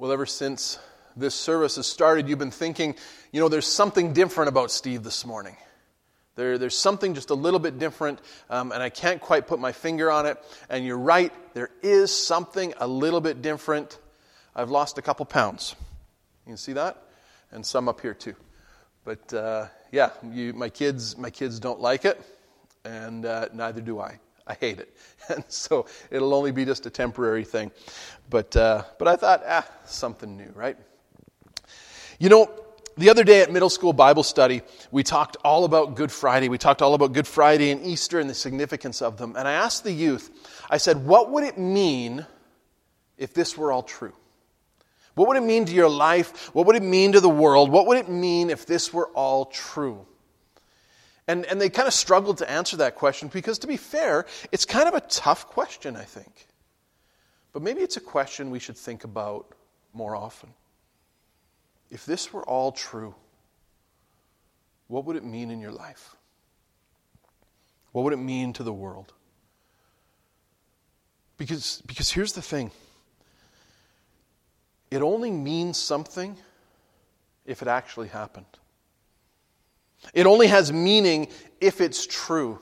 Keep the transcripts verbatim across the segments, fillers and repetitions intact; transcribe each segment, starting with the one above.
Well, ever since this service has started, you've been thinking, you know, there's something different about Steve this morning. There, there's something just a little bit different, um, and I can't quite put my finger on it. And you're right, there is something a little bit different. I've lost a couple pounds. You can see that? And some up here too. But uh, yeah, you, my kids, my kids don't like it, and uh, neither do I. I hate it, and so it'll only be just a temporary thing. But uh, but I thought, ah, something new, right? You know, the other day at middle school Bible study, we talked all about Good Friday. We talked all about Good Friday and Easter and the significance of them. And I asked the youth, I said, what would it mean if this were all true? What would it mean to your life? What would it mean to the world? What would it mean if this were all true? And, and they kind of struggled to answer that question because, to be fair, it's kind of a tough question, I think. But maybe it's a question we should think about more often. If this were all true, what would it mean in your life? What would it mean to the world? Because, because here's the thing. It only means something if it actually happened. It only has meaning if it's true.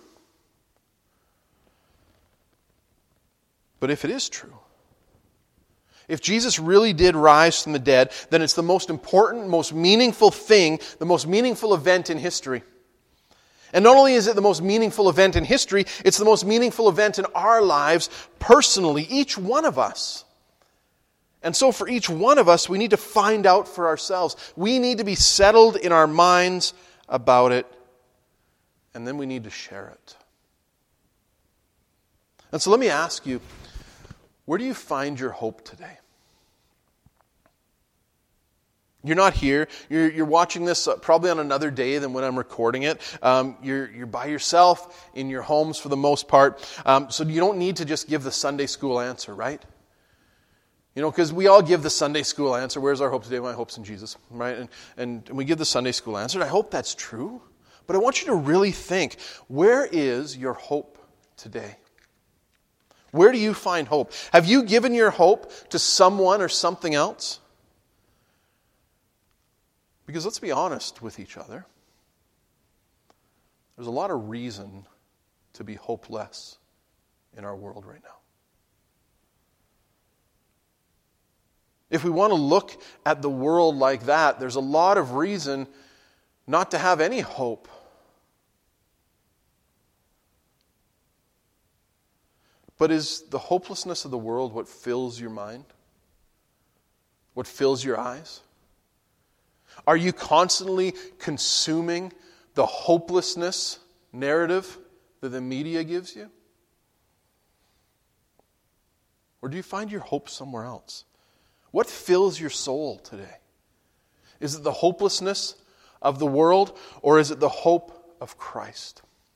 But if it is true, if Jesus really did rise from the dead, then it's the most important, most meaningful thing, the most meaningful event in history. And not only is it the most meaningful event in history, it's the most meaningful event in our lives personally, each one of us. And so for each one of us, we need to find out for ourselves. We need to be settled in our minds about it, and then we need to share it. And so let me ask you, where do you find your hope today? You're not here. You're, you're watching this probably on another day than when I'm recording it. Um, you're, you're by yourself in your homes for the most part. Um, so you don't need to just give the Sunday school answer, right? You know, because we all give the Sunday school answer. Where's our hope today? My hope's in Jesus, right? And, and and we give the Sunday school answer. And I hope that's true. But I want you to really think, where is your hope today? Where do you find hope? Have you given your hope to someone or something else? Because let's be honest with each other. There's a lot of reason to be hopeless in our world right now. If we want to look at the world like that, there's a lot of reason not to have any hope. But is the hopelessness of the world what fills your mind? What fills your eyes? Are you constantly consuming the hopelessness narrative that the media gives you? Or do you find your hope somewhere else? What fills your soul today? Is it the hopelessness of the world, or is it the hope of Christ?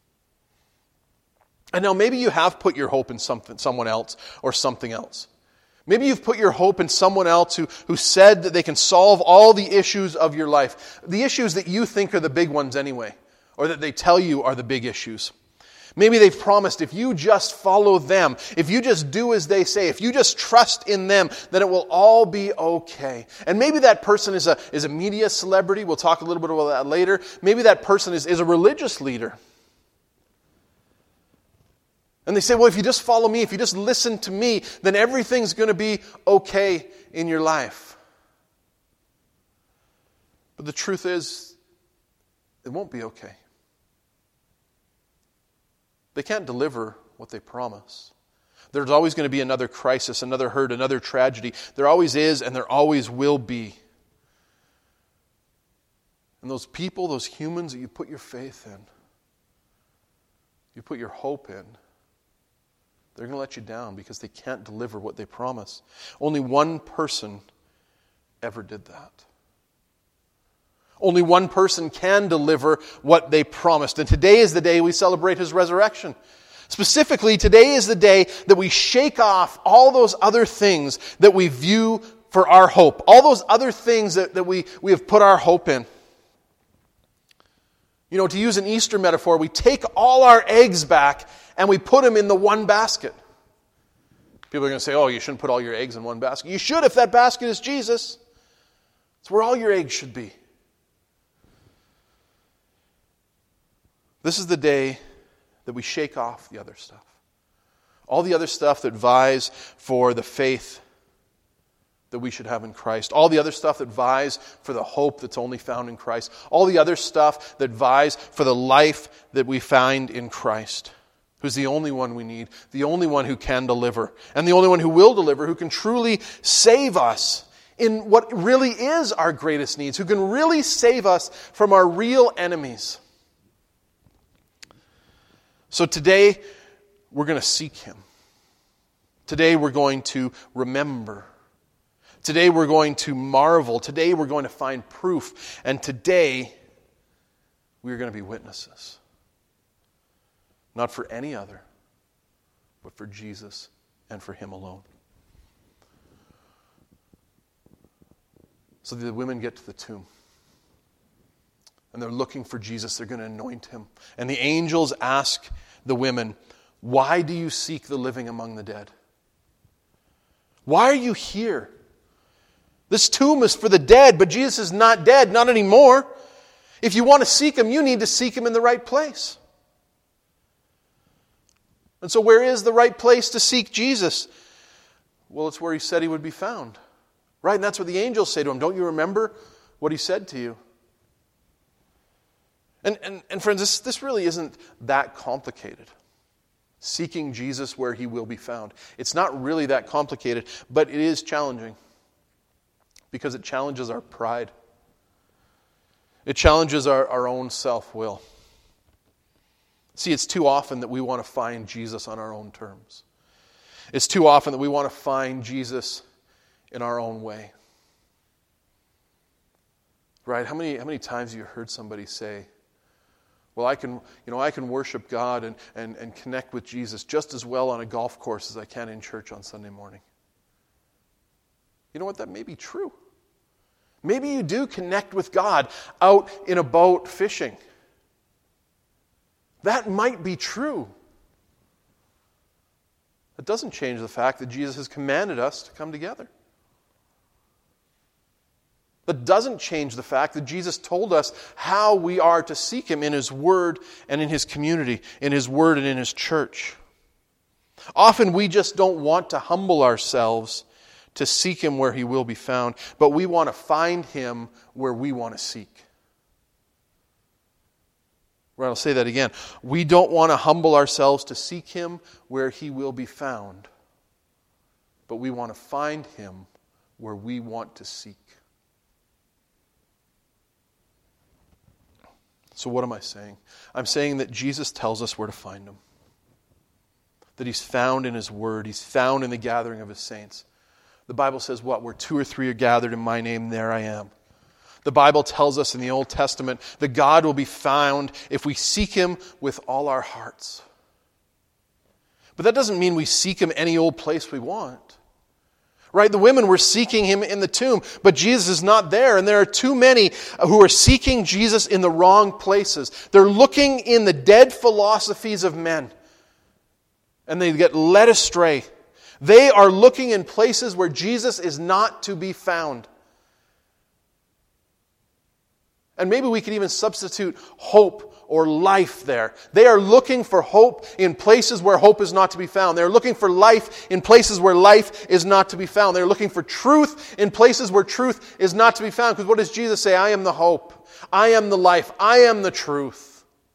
And now maybe you have put your hope in something, someone else or something else. Maybe you've put your hope in someone else who, who said that they can solve all the issues of your life. The issues that you think are the big ones anyway, or that they tell you are the big issues. Maybe they've promised if you just follow them, if you just do as they say, if you just trust in them, then it will all be okay. And maybe that person is a, is a media celebrity. We'll talk a little bit about that later. Maybe that person is, is a religious leader. And they say, well, if you just follow me, if you just listen to me, then everything's going to be okay in your life. But the truth is, it won't be okay. They can't deliver what they promise. There's always going to be another crisis, another hurt, another tragedy. There always is, and there always will be. And those people, those humans that you put your faith in, you put your hope in, they're going to let you down because they can't deliver what they promise. Only one person ever did that. Only one person can deliver what they promised. And today is the day we celebrate His resurrection. Specifically, today is the day that we shake off all those other things that we view for our hope. All those other things that, that we, we have put our hope in. You know, to use an Easter metaphor, we take all our eggs back and we put them in the one basket. People are going to say, oh, you shouldn't put all your eggs in one basket. You should if that basket is Jesus. It's where all your eggs should be. This is the day that we shake off the other stuff. All the other stuff that vies for the faith that we should have in Christ. All the other stuff that vies for the hope that's only found in Christ. All the other stuff that vies for the life that we find in Christ, who's the only one we need, the only one who can deliver, and the only one who will deliver, who can truly save us in what really is our greatest needs, who can really save us from our real enemies. So today, we're going to seek Him. Today, we're going to remember. Today, we're going to marvel. Today, we're going to find proof. And today, we're going to be witnesses. Not for any other, but for Jesus and for Him alone. So the women get to the tomb. And they're looking for Jesus. They're going to anoint Him. And the angels ask the women, why do you seek the living among the dead? Why are you here? This tomb is for the dead, but Jesus is not dead, not anymore. If you want to seek Him, you need to seek Him in the right place. And so where is the right place to seek Jesus? Well, it's where He said He would be found. Right? And that's what the angels say to Him. Don't you remember what He said to you? And, and, and friends, this, this really isn't that complicated. Seeking Jesus where He will be found. It's not really that complicated, but it is challenging. Because it challenges our pride. It challenges our, our own self-will. See, it's too often that we want to find Jesus on our own terms. It's too often that we want to find Jesus in our own way. Right? How many, how many times have you heard somebody say, well, I can, you know, I can worship God and, and, and connect with Jesus just as well on a golf course as I can in church on Sunday morning. You know what? That may be true. Maybe you do connect with God out in a boat fishing. That might be true. It doesn't change the fact that Jesus has commanded us to come together. That doesn't change the fact that Jesus told us how we are to seek Him in His Word and in His community, in His Word and in His church. Often we just don't want to humble ourselves to seek Him where He will be found, but we want to find Him where we want to seek. Right, I'll say that again. We don't want to humble ourselves to seek Him where He will be found, but we want to find Him where we want to seek. So what am I saying? I'm saying that Jesus tells us where to find Him. That He's found in His Word. He's found in the gathering of His saints. The Bible says what? Where two or three are gathered in my name, there I am. The Bible tells us in the Old Testament that God will be found if we seek Him with all our hearts. But that doesn't mean we seek Him any old place we want. Right? The women were seeking Him in the tomb, but Jesus is not there. And there are too many who are seeking Jesus in the wrong places. They're looking in the dead philosophies of men. And they get led astray. They are looking in places where Jesus is not to be found. And maybe we could even substitute hope or life there. They are looking for hope in places where hope is not to be found. They're looking for life in places where life is not to be found. They're looking for truth in places where truth is not to be found. Because what does Jesus say? I am the hope. I am the life. I am the truth.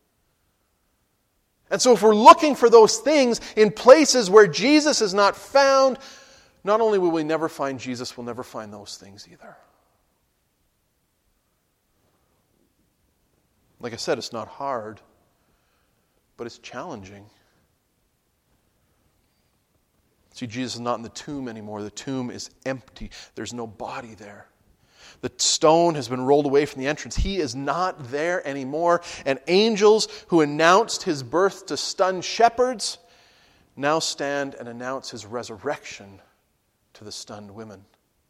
And so if we're looking for those things in places where Jesus is not found, not only will we never find Jesus, we'll never find those things either. Like I said, it's not hard, but it's challenging. See, Jesus is not in the tomb anymore. The tomb is empty. There's no body there. The stone has been rolled away from the entrance. He is not there anymore. And angels who announced His birth to stunned shepherds now stand and announce His resurrection to the stunned women.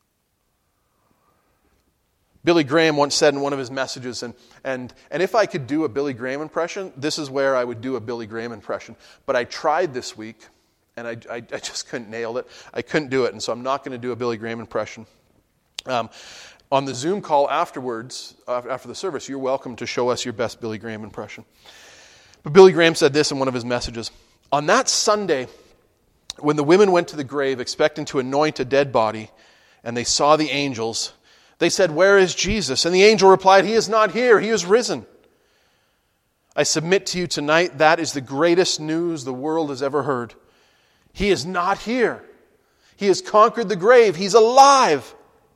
Billy Graham once said in one of his messages, and, and, and if I could do a Billy Graham impression, this is where I would do a Billy Graham impression. But I tried this week, And I, I, I just couldn't nail it. I couldn't do it, and so I'm not going to do a Billy Graham impression. Um, on the Zoom call afterwards, uh, after the service, you're welcome to show us your best Billy Graham impression. But Billy Graham said this in one of his messages. On that Sunday, when the women went to the grave expecting to anoint a dead body, and they saw the angels, they said, "Where is Jesus?" And the angel replied, "He is not here, he is risen. I submit to you tonight that is the greatest news the world has ever heard. He is not here. He has conquered the grave. He's alive."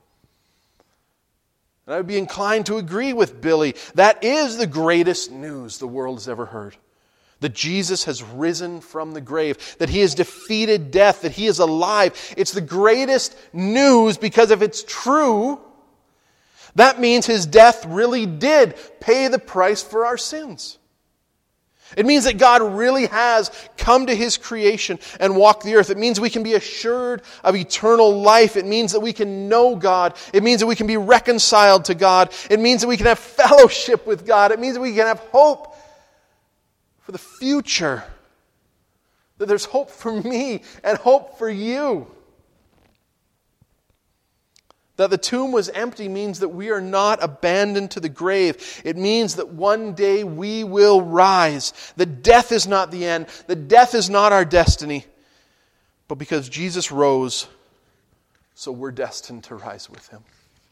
And I would be inclined to agree with Billy. That is the greatest news the world has ever heard. That Jesus has risen from the grave. That he has defeated death. That he is alive. It's the greatest news because if it's true, that means his death really did pay the price for our sins. It means that God really has come to his creation and walked the earth. It means we can be assured of eternal life. It means that we can know God. It means that we can be reconciled to God. It means that we can have fellowship with God. It means that we can have hope for the future. That there's hope for me and hope for you. That the tomb was empty means that we are not abandoned to the grave. It means that one day we will rise. That death is not the end. That death is not our destiny. But because Jesus rose, so we're destined to rise with him.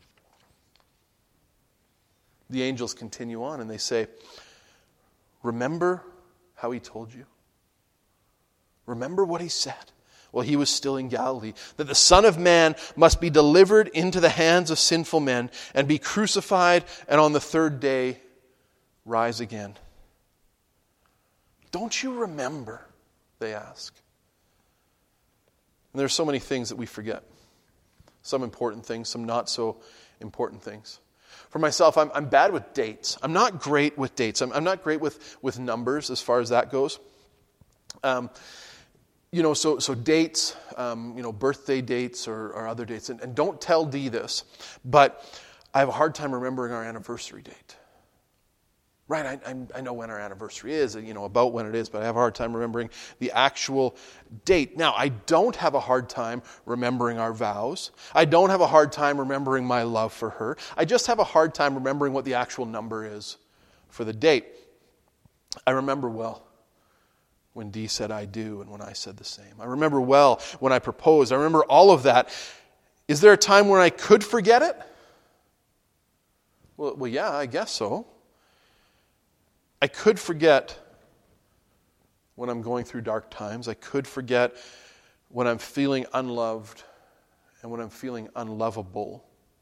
The angels continue on and they say, "Remember how he told you? Remember what he said while he was still in Galilee, that the Son of Man must be delivered into the hands of sinful men and be crucified and on the third day rise again." Don't you remember? They ask. And there are so many things that we forget. Some important things, some not so important things. For myself, I'm, I'm bad with dates. I'm not great with dates. I'm, I'm not great with, with numbers as far as that goes. Um, You know, so so dates, um, you know, birthday dates or, or other dates. And, and don't tell Dee this, but I have a hard time remembering our anniversary date. Right, I, I, I know when our anniversary is, you know, about when it is, but I have a hard time remembering the actual date. Now, I don't have a hard time remembering our vows. I don't have a hard time remembering my love for her. I just have a hard time remembering what the actual number is for the date. I remember well when Dee said "I do" and when I said the same. I remember well when I proposed. I remember all of that. Is there a time when I could forget it? Well, well, yeah, I guess so. I could forget when I'm going through dark times. I could forget when I'm feeling unloved and when I'm feeling unlovable.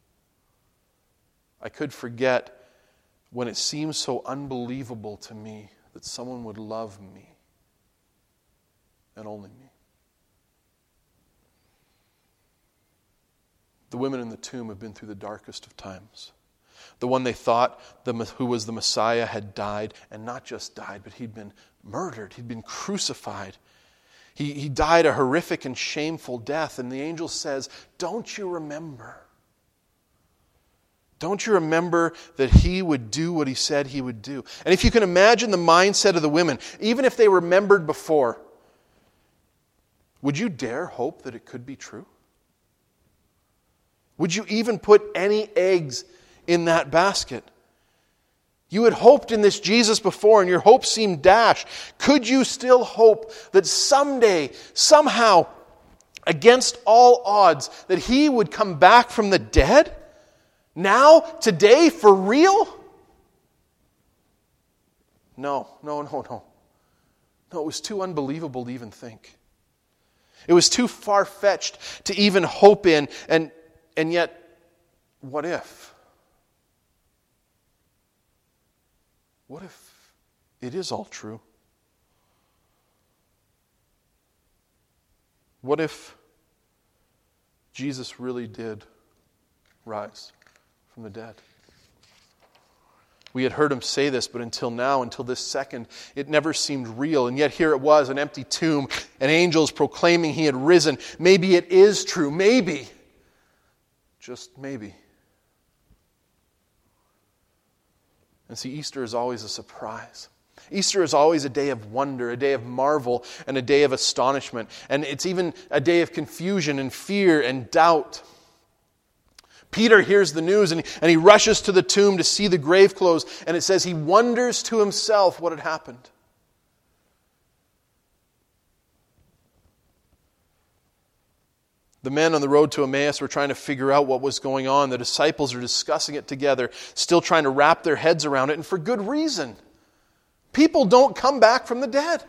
I could forget when it seems so unbelievable to me that someone would love me. And only me. The women in the tomb have been through the darkest of times. The one they thought the, who was the Messiah had died, and not just died, but he'd been murdered. He'd been crucified. He, he died a horrific and shameful death. And the angel says, "Don't you remember? Don't you remember that he would do what he said he would do?" And if you can imagine the mindset of the women, even if they remembered before, would you dare hope that it could be true? Would you even put any eggs in that basket? You had hoped in this Jesus before and your hopes seemed dashed. Could you still hope that someday, somehow, against all odds, that he would come back from the dead? Now? Today? For real? No, no, no, no. No, it was too unbelievable to even think. It was too far-fetched to even hope in, and and yet, what if? What if it is all true? What if Jesus really did rise from the dead? We had heard him say this, but until now, until this second, it never seemed real. And yet here it was, an empty tomb, and angels proclaiming he had risen. Maybe it is true. Maybe. Just maybe. And see, Easter is always a surprise. Easter is always a day of wonder, a day of marvel, and a day of astonishment. And it's even a day of confusion and fear and doubt. Peter hears the news and he, and he rushes to the tomb to see the grave clothes. And it says he wonders to himself what had happened. The men on the road to Emmaus were trying to figure out what was going on. The disciples are discussing it together, still trying to wrap their heads around it, and for good reason. People don't come back from the dead.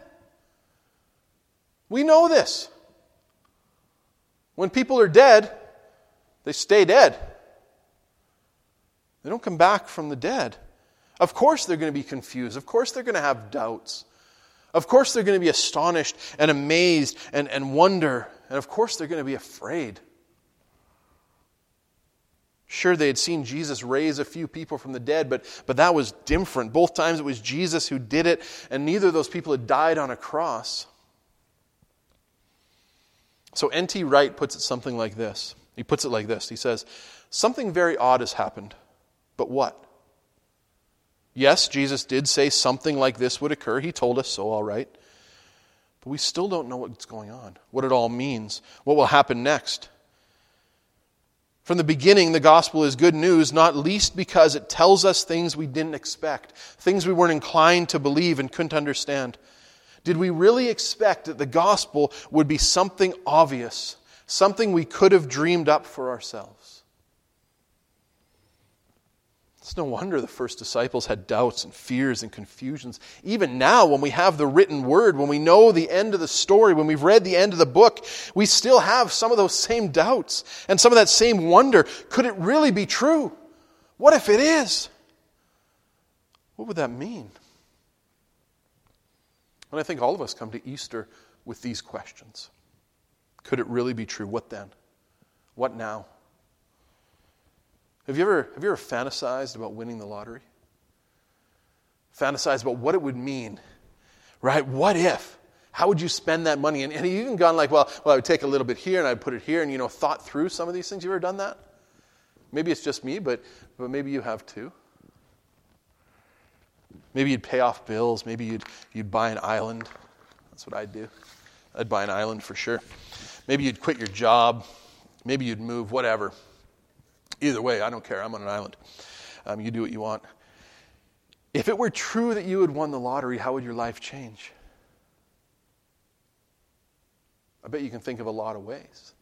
We know this. When people are dead, they stay dead. They don't come back from the dead. Of course they're going to be confused. Of course they're going to have doubts. Of course they're going to be astonished and amazed and, and wonder. And of course they're going to be afraid. Sure, they had seen Jesus raise a few people from the dead, but, but that was different. Both times it was Jesus who did it, and neither of those people had died on a cross. So N T Wright puts it something like this. He puts it like this. He says, something very odd has happened, but what? Yes, Jesus did say something like this would occur. He told us so, all right. But we still don't know what's going on, what it all means, what will happen next. From the beginning, the gospel is good news, not least because it tells us things we didn't expect, things we weren't inclined to believe and couldn't understand. Did we really expect that the gospel would be something obvious, something we could have dreamed up for ourselves? It's no wonder the first disciples had doubts and fears and confusions. Even now, when we have the written word, when we know the end of the story, when we've read the end of the book, we still have some of those same doubts and some of that same wonder. Could it really be true? What if it is? What would that mean? And I think all of us come to Easter with these questions. Could it really be true? What then? What now? Have you ever have you ever fantasized about winning the lottery? Fantasized about what it would mean, right? What if? How would you spend that money? And, and you've even gone like, well, well, I would take a little bit here and I'd put it here, and you know, thought through some of these things. You ever done that? Maybe it's just me, but but maybe you have too. Maybe you'd pay off bills. Maybe you'd you'd buy an island. That's what I'd do. I'd buy an island for sure. Maybe you'd quit your job. Maybe you'd move. Whatever. Either way, I don't care. I'm on an island. Um, you do what you want. If it were true that you had won the lottery, how would your life change? I bet you can think of a lot of ways.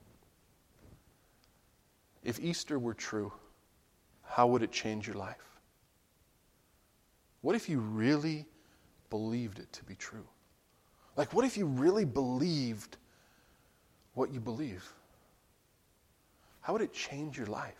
If Easter were true, how would it change your life? What if you really believed it to be true? Like, what if you really believed what you believe? How would it change your life?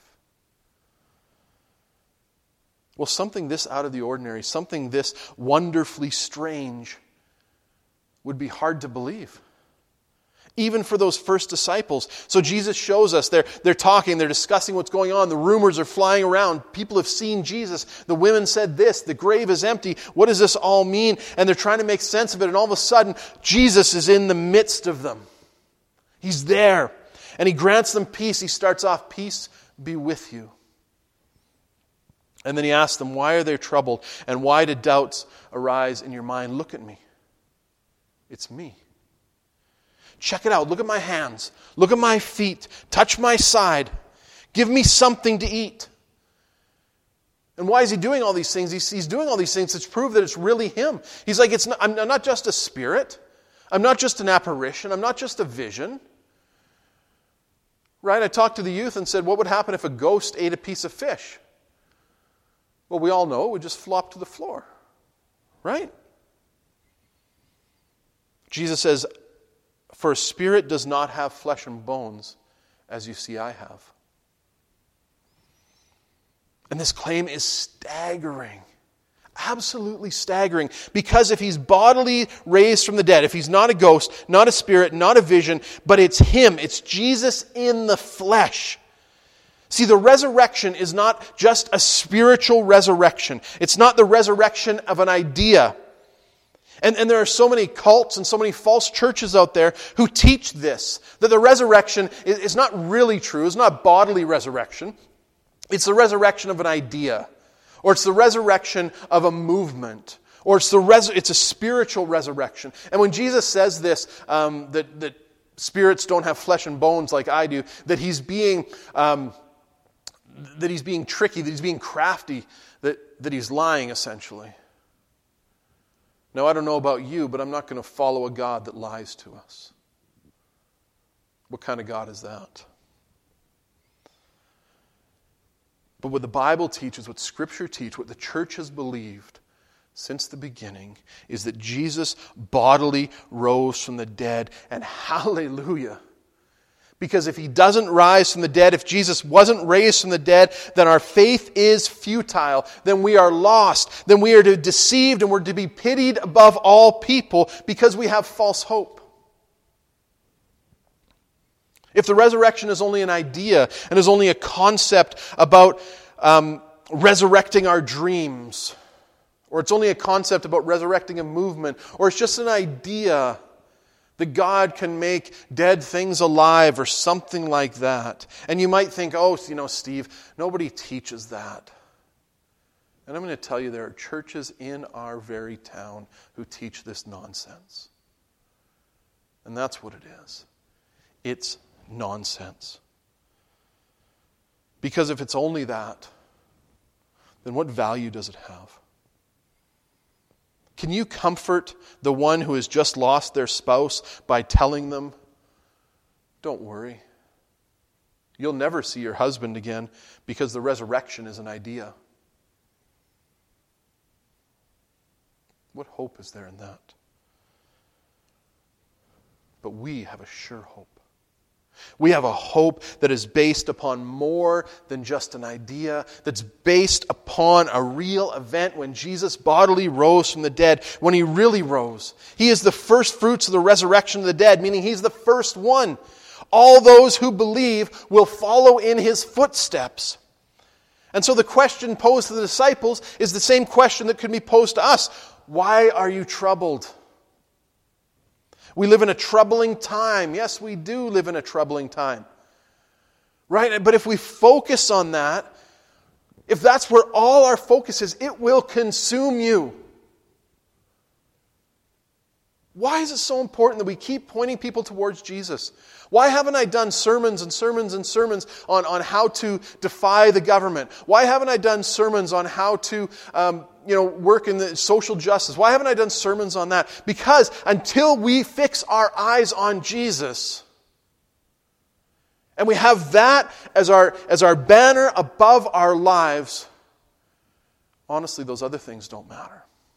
Well, something this out of the ordinary, something this wonderfully strange would be hard to believe. Even for those first disciples. So Jesus shows us, they're, they're talking, they're discussing what's going on. The rumors are flying around. People have seen Jesus. The women said this, the grave is empty. What does this all mean? And they're trying to make sense of it. And all of a sudden, Jesus is in the midst of them. He's there. And he grants them peace. He starts off, peace be with you. And then he asks them, why are they troubled? And why do doubts arise in your mind? Look at me. It's me. Check it out. Look at my hands. Look at my feet. Touch my side. Give me something to eat. And why is he doing all these things? He's, he's doing all these things to prove that it's really him. He's like, it's not, I'm not just a spirit. I'm not just an apparition. I'm not just a vision. Right? I talked to the youth and said, what would happen if a ghost ate a piece of fish? Well, we all know it would just flop to the floor. Right? Jesus says, for a spirit does not have flesh and bones, as you see I have. And this claim is staggering. Absolutely staggering. Because if he's bodily raised from the dead, if he's not a ghost, not a spirit, not a vision, but it's him, it's Jesus in the flesh. See, the resurrection is not just a spiritual resurrection. It's not the resurrection of an idea. And, and there are so many cults and so many false churches out there who teach this, that the resurrection is, is not really true. It's not bodily resurrection. It's the resurrection of an idea. Or it's the resurrection of a movement. Or it's, the res- it's a spiritual resurrection. And when Jesus says this, um, that, that spirits don't have flesh and bones like I do, that he's being um, that he's being tricky, that he's being crafty, that, that he's lying essentially. Now, I don't know about you, but I'm not going to follow a God that lies to us. What kind of God is that? But what the Bible teaches, what Scripture teaches, what the church has believed since the beginning is that Jesus bodily rose from the dead. And hallelujah! Because if he doesn't rise from the dead, if Jesus wasn't raised from the dead, then our faith is futile. Then we are lost. Then we are to deceived and we're to be pitied above all people because we have false hope. If the resurrection is only an idea and is only a concept about um, resurrecting our dreams, or it's only a concept about resurrecting a movement, or it's just an idea that God can make dead things alive or something like that. And you might think, oh, you know, Steve, nobody teaches that. And I'm going to tell you there are churches in our very town who teach this nonsense. And that's what it is. It's nonsense. Because if it's only that, then what value does it have? Can you comfort the one who has just lost their spouse by telling them, don't worry, you'll never see your husband again because the resurrection is an idea? What hope is there in that? But we have a sure hope. We have a hope that is based upon more than just an idea, that's based upon a real event when Jesus bodily rose from the dead, when he really rose. He is the first fruits of the resurrection of the dead, meaning he's the first one. All those who believe will follow in his footsteps. And so the question posed to the disciples is the same question that could be posed to us. Why are you troubled? We live in a troubling time. Yes, we do live in a troubling time. Right? But if we focus on that, if that's where all our focus is, it will consume you. Why is it so important that we keep pointing people towards Jesus? Why haven't I done sermons and sermons and sermons on, on how to defy the government? Why haven't I done sermons on how to um, you know, work in the social justice? Why haven't I done sermons on that? Because until we fix our eyes on Jesus, and we have that as our, as our banner above our lives, honestly, those other things don't matter.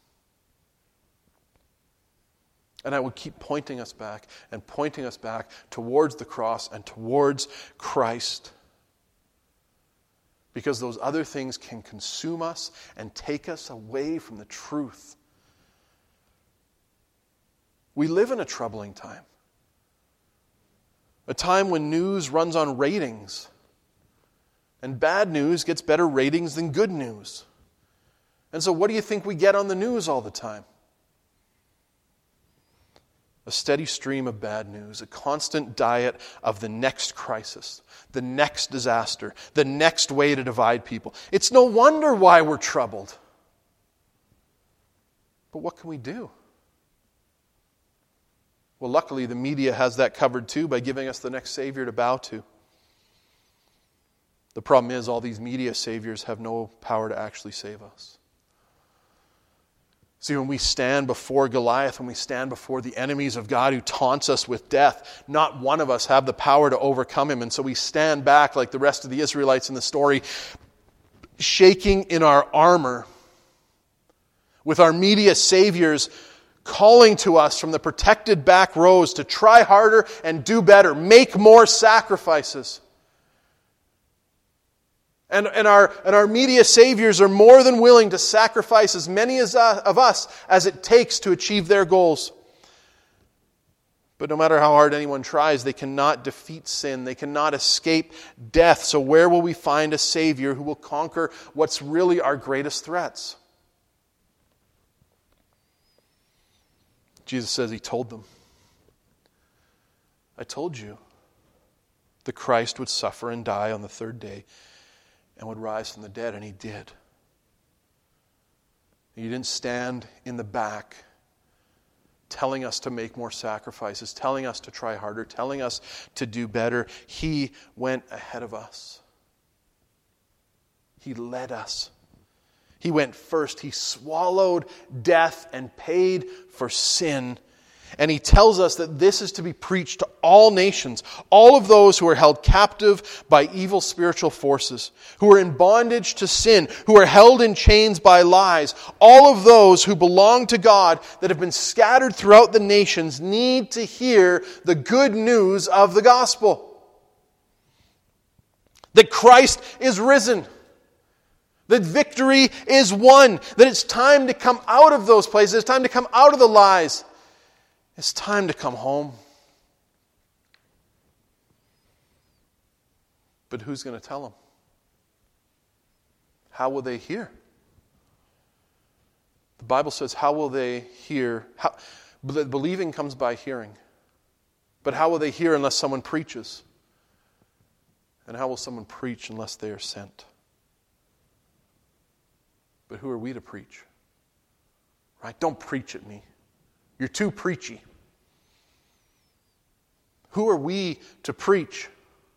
And I would keep pointing us back and pointing us back towards the cross and towards Christ. Because those other things can consume us and take us away from the truth. We live in a troubling time. A time when news runs on ratings. And bad news gets better ratings than good news. And so what do you think we get on the news all the time? A steady stream of bad news, a constant diet of the next crisis, the next disaster, the next way to divide people. It's no wonder why we're troubled. But what can we do? Well, luckily the media has that covered too by giving us the next Savior to bow to. The problem is all these media saviors have no power to actually save us. See, when we stand before Goliath, when we stand before the enemies of God who taunts us with death, not one of us have the power to overcome him. And so we stand back like the rest of the Israelites in the story, shaking in our armor, with our media saviors calling to us from the protected back rows to try harder and do better, make more sacrifices. And, and, our, and our media saviors are more than willing to sacrifice as many as, uh, of us as it takes to achieve their goals. But no matter how hard anyone tries, they cannot defeat sin. They cannot escape death. So where will we find a Savior who will conquer what's really our greatest threats? Jesus says he told them, I told you the Christ would suffer and die on the third day and would rise from the dead, and he did. You didn't stand in the back telling us to make more sacrifices, telling us to try harder, telling us to do better. He went ahead of us. He led us. He went first. He swallowed death and paid for sin. And he tells us that this is to be preached to all nations, all of those who are held captive by evil spiritual forces, who are in bondage to sin, who are held in chains by lies. All of those who belong to God that have been scattered throughout the nations need to hear the good news of the gospel. That Christ is risen. That victory is won. That it's time to come out of those places. It's time to come out of the lies. It's time to come home. But who's going to tell them? How will they hear? The Bible says, how will they hear? How, believing comes by hearing. But how will they hear unless someone preaches? And how will someone preach unless they are sent? But who are we to preach? Right? Don't preach at me. You're too preachy. Who are we to preach?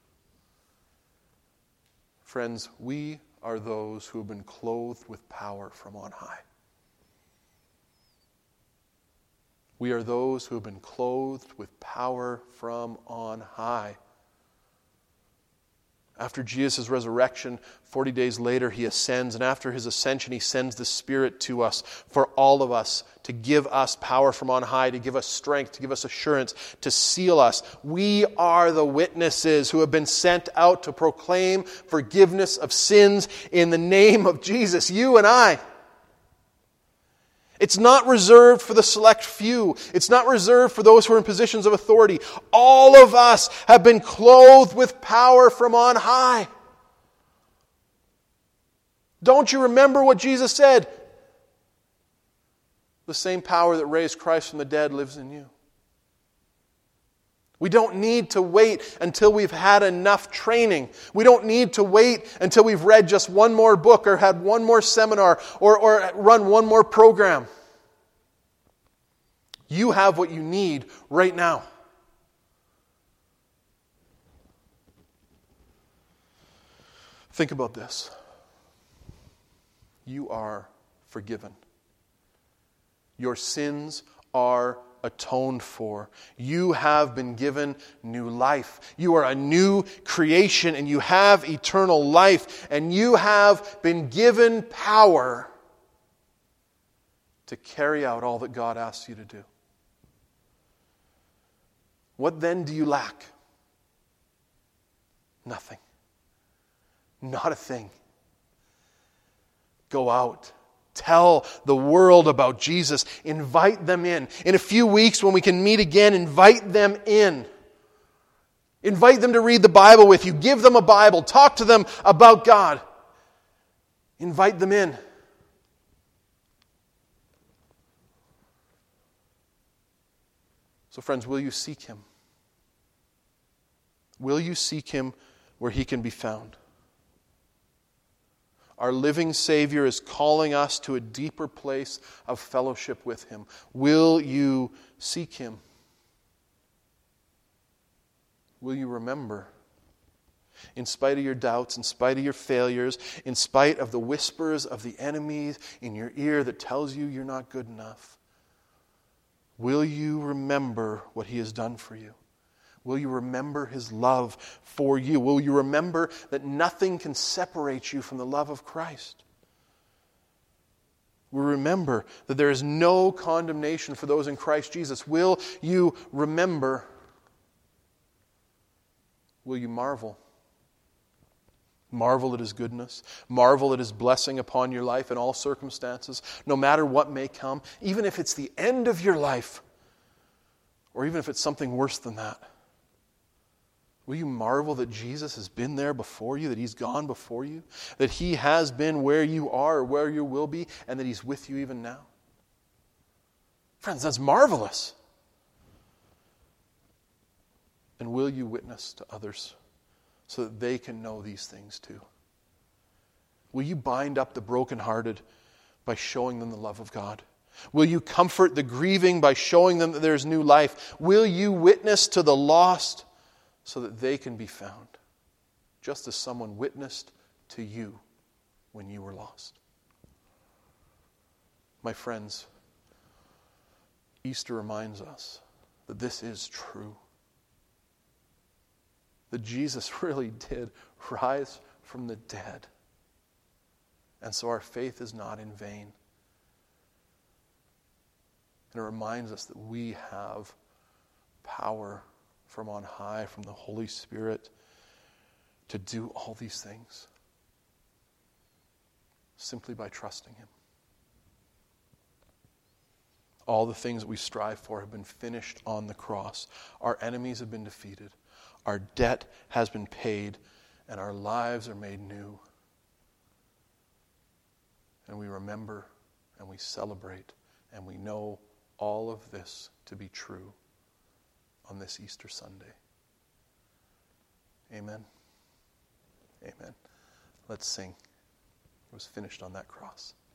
Friends, we are those who have been clothed with power from on high. We are those who have been clothed with power from on high. After Jesus' resurrection, forty days later, he ascends. And after his ascension, he sends the Spirit to us, for all of us, to give us power from on high, to give us strength, to give us assurance, to seal us. We are the witnesses who have been sent out to proclaim forgiveness of sins in the name of Jesus, you and I. It's not reserved for the select few. It's not reserved for those who are in positions of authority. All of us have been clothed with power from on high. Don't you remember what Jesus said? The same power that raised Christ from the dead lives in you. We don't need to wait until we've had enough training. We don't need to wait until we've read just one more book or had one more seminar or, or run one more program. You have what you need right now. Think about this. You are forgiven. Your sins are atoned for. You have been given new life. You are a new creation and you have eternal life. And you have been given power to carry out all that God asks you to do. What then do you lack? Nothing. Not a thing. Go out. Tell the world about Jesus. Invite them in. In a few weeks when we can meet again, invite them in. Invite them to read the Bible with you. Give them a Bible. Talk to them about God. Invite them in. So friends, will you seek Him? Will you seek Him where He can be found? Our living Savior is calling us to a deeper place of fellowship with Him. Will you seek Him? Will you remember? In spite of your doubts, in spite of your failures, in spite of the whispers of the enemy in your ear that tells you you're not good enough, will you remember what He has done for you? Will you remember His love for you? Will you remember that nothing can separate you from the love of Christ? Will you remember that there is no condemnation for those in Christ Jesus? Will you remember? Will you marvel? Marvel at His goodness. Marvel at His blessing upon your life in all circumstances, no matter what may come, even if it's the end of your life, or even if it's something worse than that. Will you marvel that Jesus has been there before you, that He's gone before you, that He has been where you are or where you will be, and that He's with you even now? Friends, that's marvelous. And will you witness to others so that they can know these things too? Will you bind up the brokenhearted, by showing them the love of God? Will you comfort the grieving by showing them that there is new life? Will you witness to the lost so that they can be found, just as someone witnessed to you when you were lost? My friends, Easter reminds us that this is true. That Jesus really did rise from the dead. And so our faith is not in vain. And it reminds us that we have power from on high, from the Holy Spirit, to do all these things simply by trusting Him. All the things that we strive for have been finished on the cross. Our enemies have been defeated. Our debt has been paid, and our lives are made new. And we remember, and we celebrate, and we know all of this to be true on this Easter Sunday. Amen. Amen. Let's sing. It was finished on that cross.